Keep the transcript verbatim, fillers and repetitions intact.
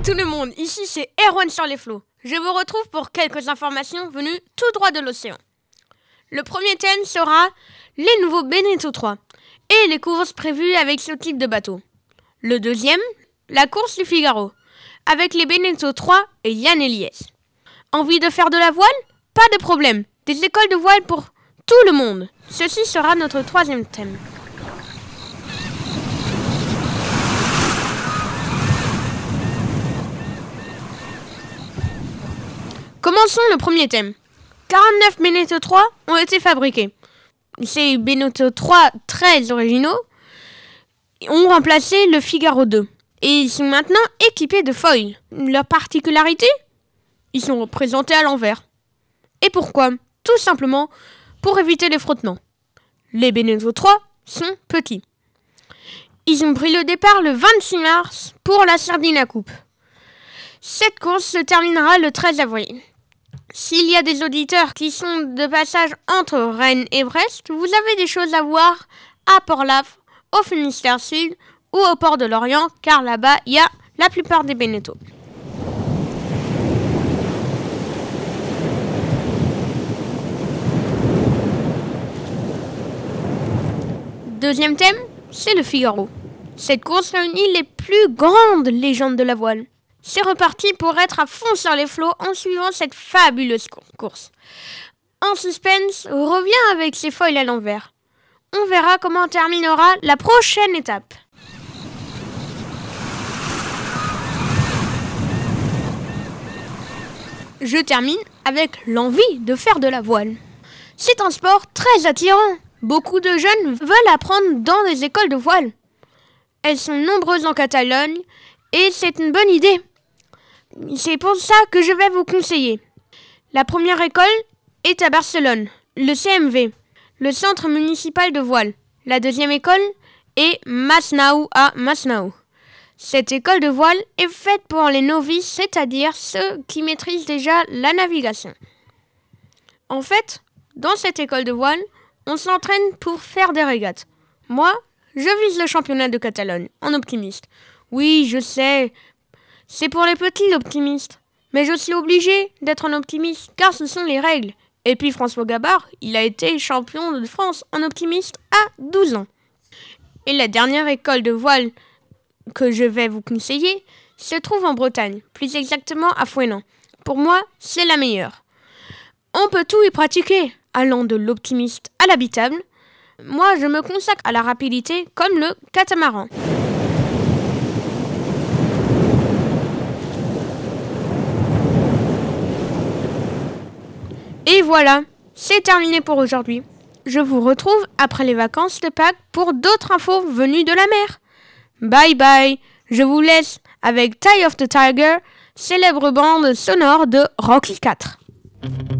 tout le monde, ici c'est Erwan sur les flots. Je vous retrouve pour quelques informations venues tout droit de l'océan. Le premier thème sera les nouveaux Beneteau trois et les courses prévues avec ce type de bateau. Le deuxième, la course du Figaro, avec les Beneteau trois et Yann Eliès. Envie de faire de la voile ? Pas de problème, des écoles de voile pour tout le monde. Ceci sera notre troisième thème. Commençons le premier thème. quarante-neuf Beneteau trois ont été fabriqués. Ces Beneteau trois très originaux ont remplacé le Figaro deux. Et ils sont maintenant équipés de foils. Leur particularité ? Ils sont représentés à l'envers. Et pourquoi ? Tout simplement pour éviter les frottements. Les Beneteau trois sont petits. Ils ont pris le départ le vingt-six mars pour la Sardina Coupe. Cette course se terminera le treize avril. S'il y a des auditeurs qui sont de passage entre Rennes et Brest, vous avez des choses à voir à Port-Laf, au Finistère Sud ou au port de Lorient, car là-bas, il y a la plupart des Beneteau. Deuxième thème, c'est le Figaro. Cette course réunit les plus grandes légendes de la voile. C'est reparti pour être à fond sur les flots en suivant cette fabuleuse course. En suspense, revient avec ses foils à l'envers. On verra comment terminera la prochaine étape. Je termine avec l'envie de faire de la voile. C'est un sport très attirant. Beaucoup de jeunes veulent apprendre dans des écoles de voile. Elles sont nombreuses en Catalogne et c'est une bonne idée. C'est pour ça que je vais vous conseiller. La première école est à Barcelone, le C M V, le Centre municipal de voile. La deuxième école est Masnou à Masnou. Cette école de voile est faite pour les novices, c'est-à-dire ceux qui maîtrisent déjà la navigation. En fait, dans cette école de voile, on s'entraîne pour faire des régates. Moi, je vise le championnat de Catalogne, en optimiste. Oui, je sais, c'est pour les petits l'optimiste. Mais je suis obligé d'être un optimiste, car ce sont les règles. Et puis François Gabard, il a été champion de France en optimiste à douze ans. Et la dernière école de voile que je vais vous conseiller se trouve en Bretagne, plus exactement à Fouesnant. Pour moi, c'est la meilleure. On peut tout y pratiquer, allant de l'optimiste à l'habitable. Moi, je me consacre à la rapidité comme le catamaran. Et voilà, c'est terminé pour aujourd'hui. Je vous retrouve après les vacances de Pâques pour d'autres infos venues de la mer. Bye bye, je vous laisse avec Tie of the Tiger, célèbre bande sonore de Rocky quatre.